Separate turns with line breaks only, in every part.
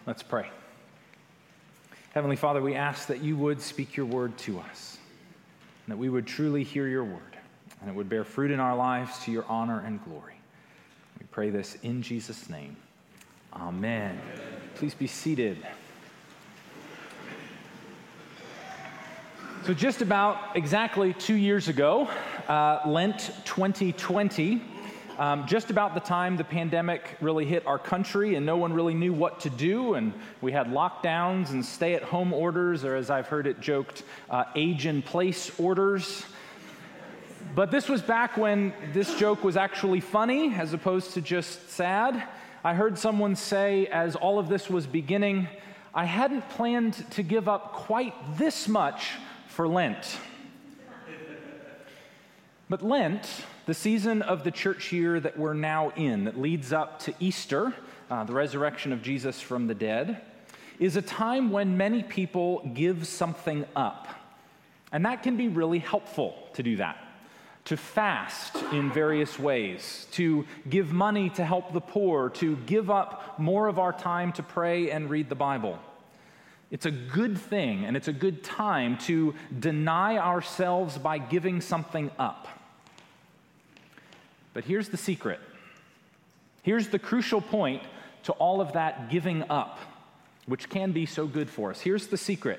Let's pray. Heavenly Father, we ask that you would speak your word to us, and that we would truly hear your word, and it would bear fruit in our lives to your honor and glory. We pray this in Jesus' name. Amen. Please be seated. So just about exactly 2 years ago, Lent 2020, just about the time the pandemic really hit our country and no one really knew what to do, and we had lockdowns and stay-at-home orders, or as I've heard it joked, age-in-place orders. But this was back when this joke was actually funny as opposed to just sad. I heard someone say, as all of this was beginning, I hadn't planned to give up quite this much for Lent. But Lent, the season of the church year that we're now in, that leads up to Easter, the resurrection of Jesus from the dead, is a time when many people give something up. And that can be really helpful to do that. To fast in various ways, to give money to help the poor, to give up more of our time to pray and read the Bible. It's a good thing, and it's a good time to deny ourselves by giving something up. But here's the secret. Here's the crucial point to all of that giving up, which can be so good for us. Here's the secret.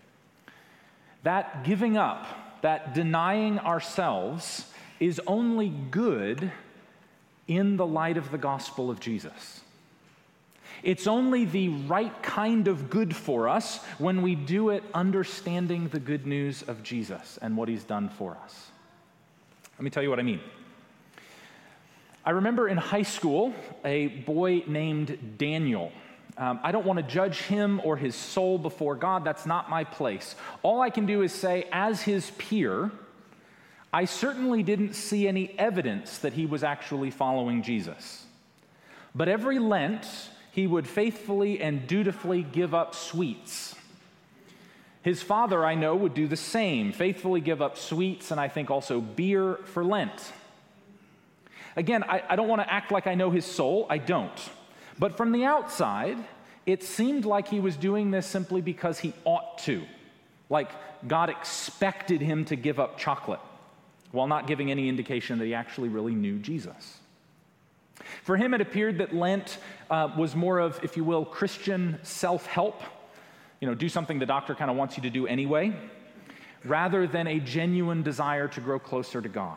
That giving up, that denying ourselves, is only good in the light of the gospel of Jesus. It's only the right kind of good for us when we do it understanding the good news of Jesus and what he's done for us. Let me tell you what I mean. I remember in high school, a boy named Daniel. I don't want to judge him or his soul before God. That's not my place. All I can do is say, as his peer, I certainly didn't see any evidence that he was actually following Jesus. But every Lent, he would faithfully and dutifully give up sweets. His father, I know, would do the same, faithfully give up sweets and I think also beer for Lent. Again, I don't want to act like I know his soul. I don't. But from the outside, it seemed like he was doing this simply because he ought to. Like God expected him to give up chocolate, while not giving any indication that he actually really knew Jesus. For him, it appeared that Lent was more of, if you will, Christian self-help. Do something the doctor kind of wants you to do anyway, rather than a genuine desire to grow closer to God.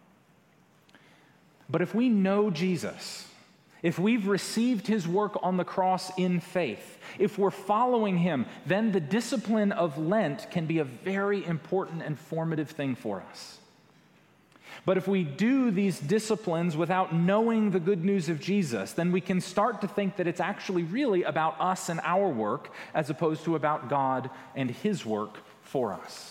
But if we know Jesus, if we've received his work on the cross in faith, if we're following him, then the discipline of Lent can be a very important and formative thing for us. But if we do these disciplines without knowing the good news of Jesus, then we can start to think that it's actually really about us and our work as opposed to about God and his work for us.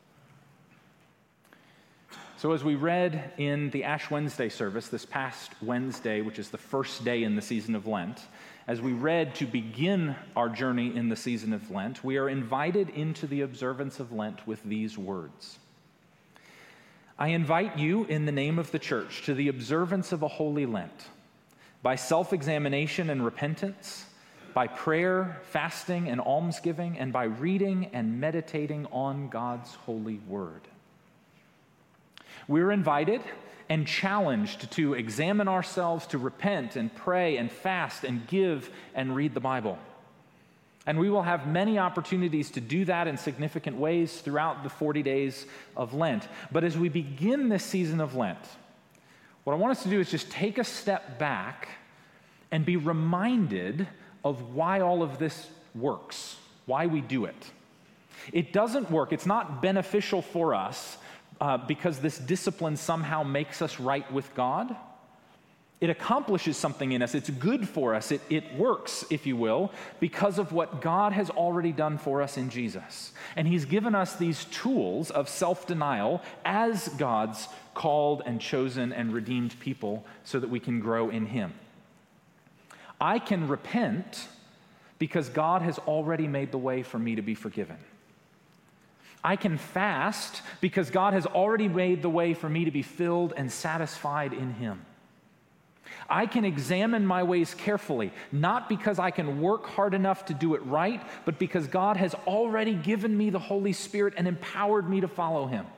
So as we read in the Ash Wednesday service this past Wednesday, which is the first day in the season of Lent, as we read to begin our journey in the season of Lent, we are invited into the observance of Lent with these words. I invite you in the name of the church to the observance of a holy Lent, by self-examination and repentance, by prayer, fasting, and almsgiving, and by reading and meditating on God's holy word. We're invited and challenged to examine ourselves, to repent and pray and fast and give and read the Bible. And we will have many opportunities to do that in significant ways throughout the 40 days of Lent. But as we begin this season of Lent, what I want us to do is just take a step back and be reminded of why all of this works, why we do it. It doesn't work, it's not beneficial for us because this discipline somehow makes us right with God. It accomplishes something in us. It's good for us. It works, if you will, because of what God has already done for us in Jesus. And he's given us these tools of self-denial as God's called and chosen and redeemed people so that we can grow in him. I can repent because God has already made the way for me to be forgiven. I can fast because God has already made the way for me to be filled and satisfied in him. I can examine my ways carefully, not because I can work hard enough to do it right, but because God has already given me the Holy Spirit and empowered me to follow him.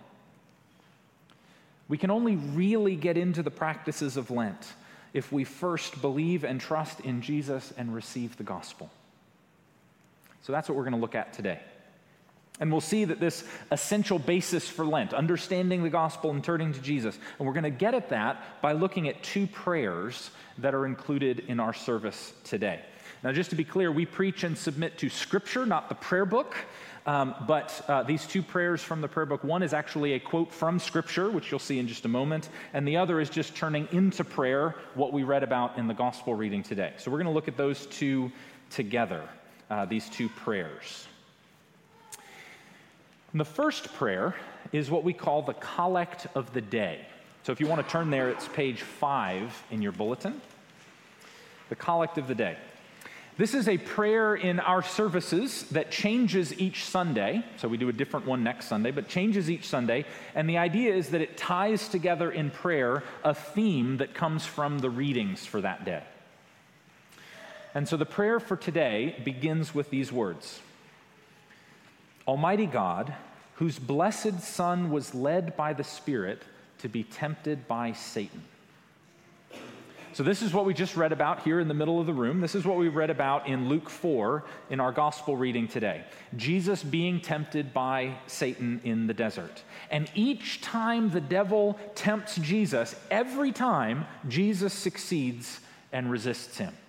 We can only really get into the practices of Lent if we first believe and trust in Jesus and receive the gospel. So that's what we're going to look at today. And we'll see that this essential basis for Lent, understanding the gospel and turning to Jesus, and we're going to get at that by looking at two prayers that are included in our service today. Now, just to be clear, we preach and submit to Scripture, not the prayer book, but these two prayers from the prayer book, one is actually a quote from Scripture, which you'll see in just a moment, and the other is just turning into prayer what we read about in the gospel reading today. So we're going to look at those two together, these two prayers. And the first prayer is what we call the Collect of the Day. So if you want to turn there, it's page 5 in your bulletin. The Collect of the Day. This is a prayer in our services that changes each Sunday. So we do a different one next Sunday, but changes each Sunday. And the idea is that it ties together in prayer a theme that comes from the readings for that day. And so the prayer for today begins with these words. Almighty God, whose blessed Son was led by the Spirit to be tempted by Satan. So this is what we just read about here in the middle of the room. This is what we read about in Luke 4 in our gospel reading today. Jesus being tempted by Satan in the desert. And each time the devil tempts Jesus, every time Jesus succeeds and resists him.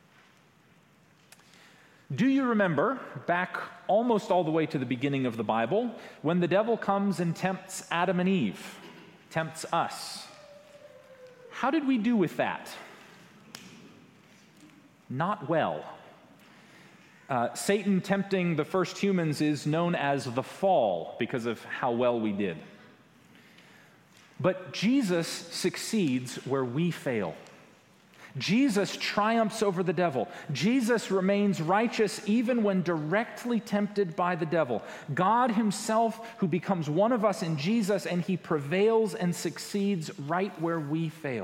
Do you remember, back almost all the way to the beginning of the Bible, when the devil comes and tempts Adam and Eve, tempts us? How did we do with that? Not well. Satan tempting the first humans is known as the fall because of how well we did. But Jesus succeeds where we fail. Jesus triumphs over the devil. Jesus remains righteous even when directly tempted by the devil. God himself who becomes one of us in Jesus, and he prevails and succeeds right where we fail.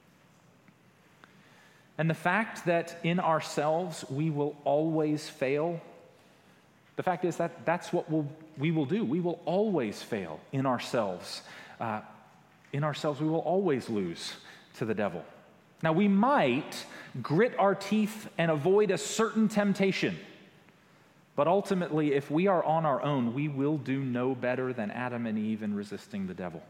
And the fact that in ourselves we will always fail, the fact is that that's what we will do. We will always fail in ourselves. In ourselves we will always lose to the devil. Now, we might grit our teeth and avoid a certain temptation, but ultimately, if we are on our own, we will do no better than Adam and Eve in resisting the devil.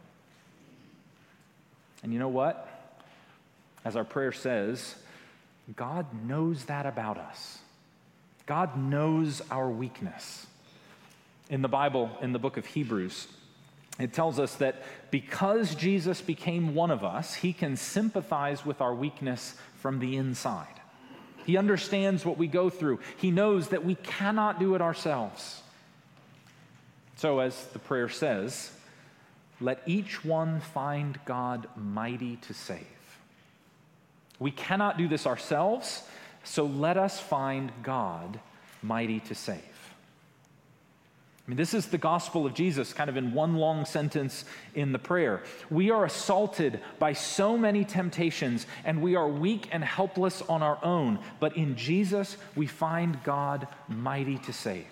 And you know what? As our prayer says, God knows that about us. God knows our weakness. In the Bible, in the book of Hebrews, it tells us that because Jesus became one of us, he can sympathize with our weakness from the inside. He understands what we go through. He knows that we cannot do it ourselves. So as the prayer says, let each one find God mighty to save. We cannot do this ourselves, so let us find God mighty to save. I mean, this is the gospel of Jesus, kind of in one long sentence in the prayer. We are assaulted by so many temptations, and we are weak and helpless on our own. But in Jesus, we find God mighty to save.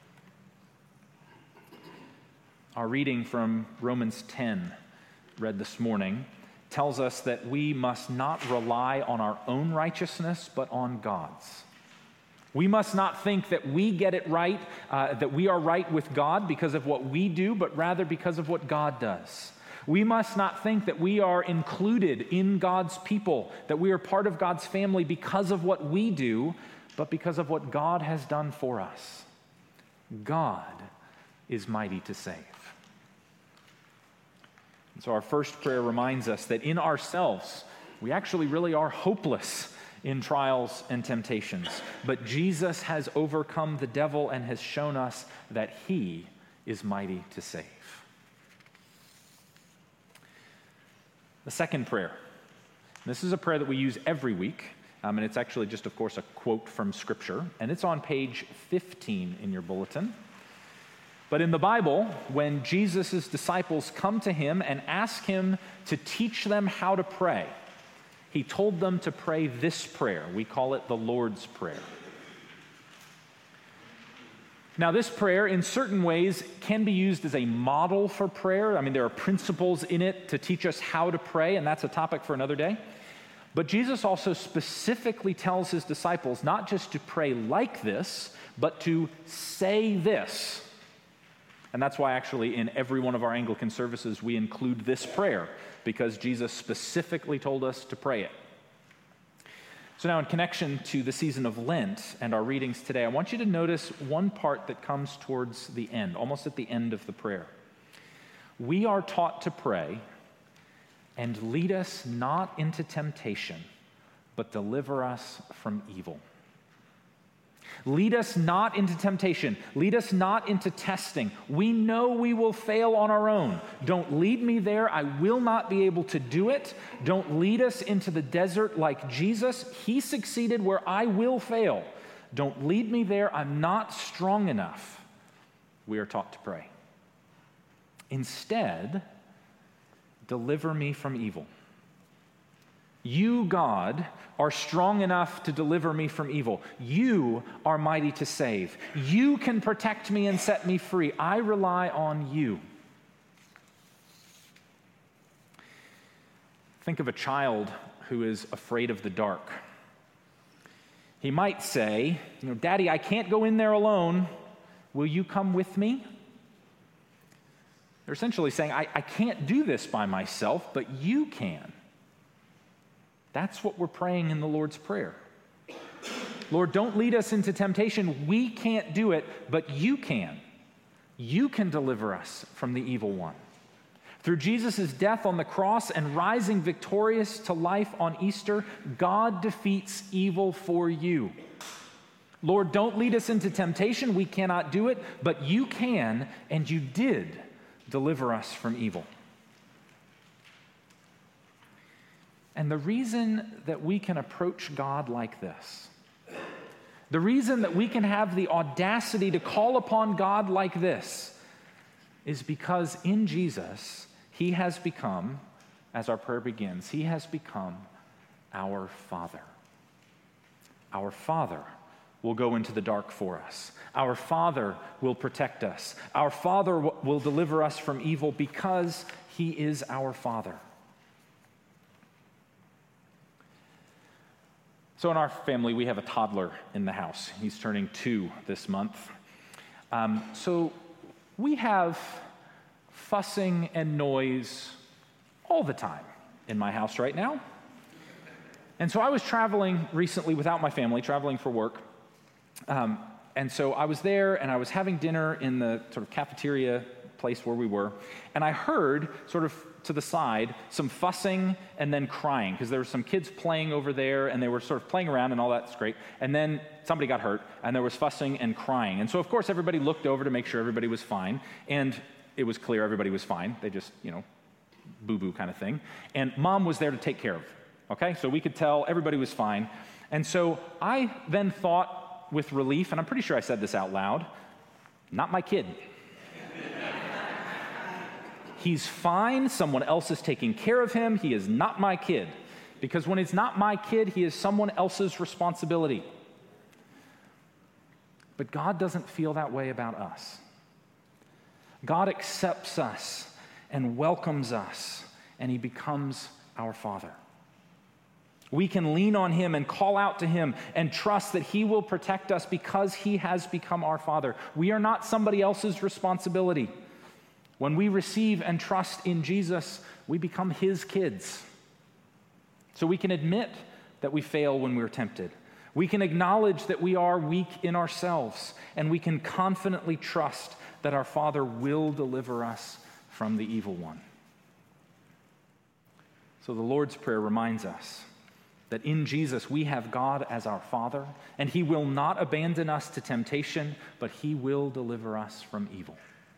Our reading from Romans 10, read this morning, tells us that we must not rely on our own righteousness, but on God's. We must not think that we get it right, that we are right with God because of what we do, but rather because of what God does. We must not think that we are included in God's people, that we are part of God's family because of what we do, but because of what God has done for us. God is mighty to save. And so our first prayer reminds us that in ourselves, we actually really are hopeless in trials and temptations. But Jesus has overcome the devil and has shown us that he is mighty to save. The second prayer. This is a prayer that we use every week, and it's actually just, of course, a quote from Scripture, and it's on page 15 in your bulletin. But in the Bible, when Jesus' disciples come to him and ask him to teach them how to pray, he told them to pray this prayer. We call it the Lord's Prayer. Now, this prayer, in certain ways, can be used as a model for prayer. I mean, there are principles in it to teach us how to pray, and that's a topic for another day. But Jesus also specifically tells his disciples not just to pray like this, but to say this. And that's why actually in every one of our Anglican services we include this prayer, because Jesus specifically told us to pray it. So now in connection to the season of Lent and our readings today, I want you to notice one part that comes towards the end, almost at the end of the prayer. We are taught to pray, and lead us not into temptation, but deliver us from evil. Lead us not into temptation. Lead us not into testing. We know we will fail on our own. Don't lead me there. I will not be able to do it. Don't lead us into the desert like Jesus. He succeeded where I will fail. Don't lead me there. I'm not strong enough. We are taught to pray. Instead, deliver me from evil. You, God, are strong enough to deliver me from evil. You are mighty to save. You can protect me and set me free. I rely on you. Think of a child who is afraid of the dark. He might say, Daddy, I can't go in there alone. Will you come with me? They're essentially saying, I can't do this by myself, but you can. That's what we're praying in the Lord's Prayer. Lord, don't lead us into temptation. We can't do it, but you can. You can deliver us from the evil one. Through Jesus' death on the cross and rising victorious to life on Easter, God defeats evil for you. Lord, don't lead us into temptation. We cannot do it, but you can, and you did deliver us from evil. And the reason that we can approach God like this, the reason that we can have the audacity to call upon God like this, is because in Jesus, he has become, as our prayer begins, he has become our Father. Our Father will go into the dark for us. Our Father will protect us. Our Father will deliver us from evil because he is our Father. So in our family, we have a toddler in the house. He's turning 2 this month. So we have fussing and noise all the time in my house right now. And so I was traveling recently without my family, traveling for work. And so I was there and I was having dinner in the sort of cafeteria place where we were. And I heard sort of to the side some fussing and then crying, because there were some kids playing over there and they were sort of playing around and all that's great. And then somebody got hurt and there was fussing and crying. And so of course everybody looked over to make sure everybody was fine. And it was clear everybody was fine. They just, boo-boo kind of thing. And Mom was there to take care of it. Okay? So we could tell everybody was fine. And so I then thought with relief, and I'm pretty sure I said this out loud, not my kid. He's fine. Someone else is taking care of him. He is not my kid. Because when he's not my kid, he is someone else's responsibility. But God doesn't feel that way about us. God accepts us and welcomes us, and he becomes our Father. We can lean on him and call out to him and trust that he will protect us because he has become our Father. We are not somebody else's responsibility. When we receive and trust in Jesus, we become his kids. So we can admit that we fail when we're tempted. We can acknowledge that we are weak in ourselves, and we can confidently trust that our Father will deliver us from the evil one. So the Lord's Prayer reminds us that in Jesus we have God as our Father, and he will not abandon us to temptation, but he will deliver us from evil.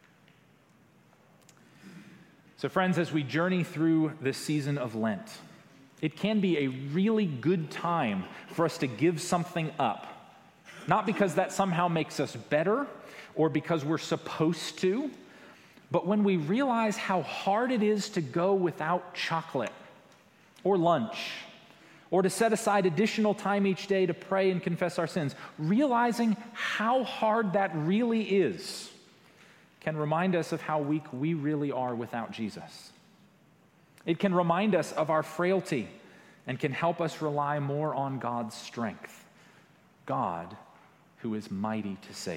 So friends, as we journey through this season of Lent, it can be a really good time for us to give something up. Not because that somehow makes us better or because we're supposed to, but when we realize how hard it is to go without chocolate or lunch or to set aside additional time each day to pray and confess our sins, realizing how hard that really is can remind us of how weak we really are without Jesus. It can remind us of our frailty and can help us rely more on God's strength, God who is mighty to save.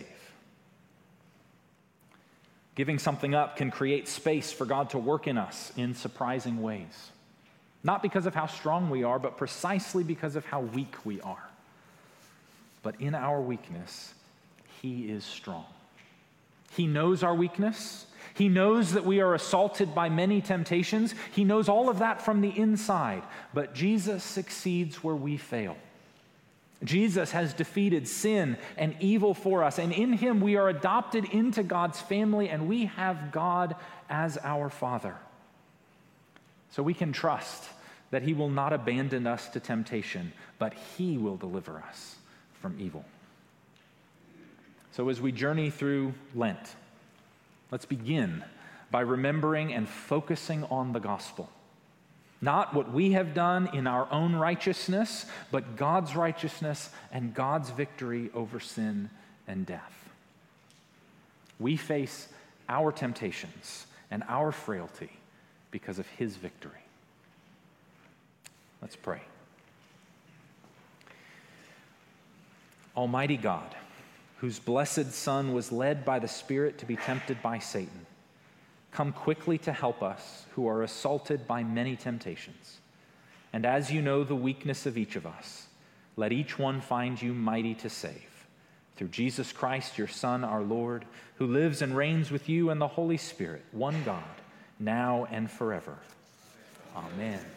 Giving something up can create space for God to work in us in surprising ways. Not because of how strong we are, but precisely because of how weak we are. But in our weakness, He is strong. He knows our weakness. He knows that we are assaulted by many temptations. He knows all of that from the inside. But Jesus succeeds where we fail. Jesus has defeated sin and evil for us, and in Him we are adopted into God's family, and we have God as our Father. So we can trust that He will not abandon us to temptation, but He will deliver us from evil. So as we journey through Lent, let's begin by remembering and focusing on the gospel. Not what we have done in our own righteousness, but God's righteousness and God's victory over sin and death. We face our temptations and our frailty because of His victory. Let's pray. Almighty God, whose blessed Son was led by the Spirit to be tempted by Satan, come quickly to help us who are assaulted by many temptations. And as you know the weakness of each of us, let each one find you mighty to save. Through Jesus Christ, your Son, our Lord, who lives and reigns with you and the Holy Spirit, one God, now and forever. Amen.